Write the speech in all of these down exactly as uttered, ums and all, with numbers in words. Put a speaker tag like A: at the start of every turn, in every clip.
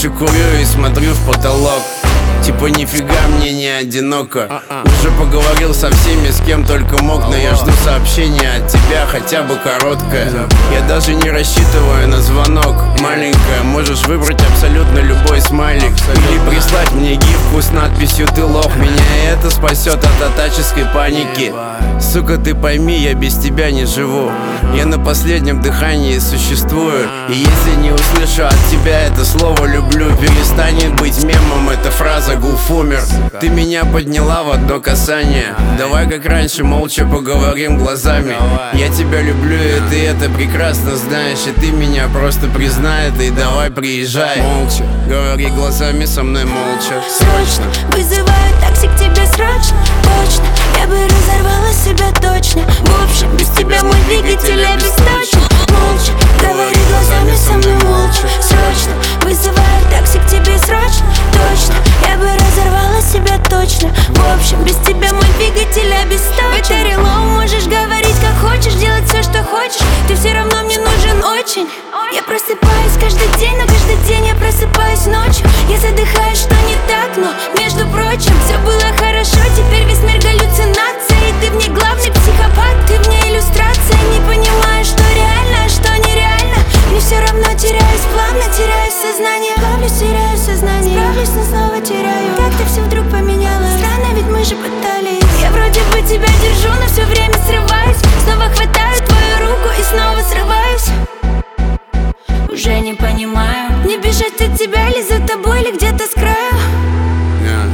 A: молча курю и смотрю в потолок. Типа нифига мне не одиноко. Уже поговорил со всеми, с кем только мог, но я жду сообщения от тебя, хотя бы короткое. Я даже не рассчитываю на звонок. Маленькая, можешь выбрать абсолютно любой смайлик или прислать мне гифку с надписью «Ты лох». Меня это спасет от атаческой паники. Сука, ты пойми, я без тебя не живу. Я на последнем дыхании существую. И если не услышу от тебя это слово «люблю», перестанет быть мемом эта фраза «Гуф умер». Ты меня подняла в одно касание. Давай как раньше молча поговорим глазами. Я тебя люблю, и ты это прекрасно знаешь. И ты меня просто признай это, и давай приезжай. Молча, говори глазами со мной молча.
B: Срочно вызываю такси к тебе срочно. Точно, я бы разорвала себя точно. В общем, без тебя мой двигатель обесточен. Молча, говори глазами со мной молча. Срочно вызываю такси к тебе срочно. Точно, я бы разорвала себя точно. В общем, без тебя мой двигатель обесточен. Battery low, можешь говорить как хочешь, делать все, что хочешь. Ты все равно мне нужен очень. Я просыпаюсь каждый день, но каждый день я просыпаюсь ночью. Я задыхаюсь, что не так, но между прочим все было хорошо. Теперь весь мир галлюцинация, и ты в ней главный психопат. Ты в ней иллюстрация, не понимаю, что реально, а что нереально. Мне все равно теряюсь плавно, теряю сознание. Плавлюсь, теряю сознание, справлюсь, но снова теряю. Как ты все вдруг поменялась? Странно, ведь мы же пытались. Я вроде бы тебя держу, но все время срываюсь. Снова хватаю твою руку и снова срываюсь. Уже не понимаю, не бежать от тебя или за тобой, или где-то с краю.
A: Yeah.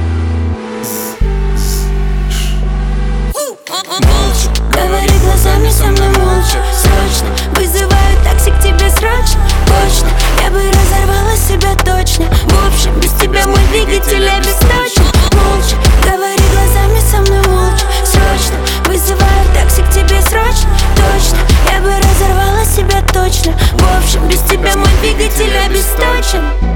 A: Молча,
B: говори глазами со мной молча. Срочно вызываю такси к тебе срочно. Точно, я бы разорвала себя точно. В общем, без тебя мой двигатель обесточен. Молча, говори глазами со мной молча. Срочно вызываю такси к тебе срочно. Точно, я бы разорвала себя точно. В общем, без тебя мой двигатель обесточен.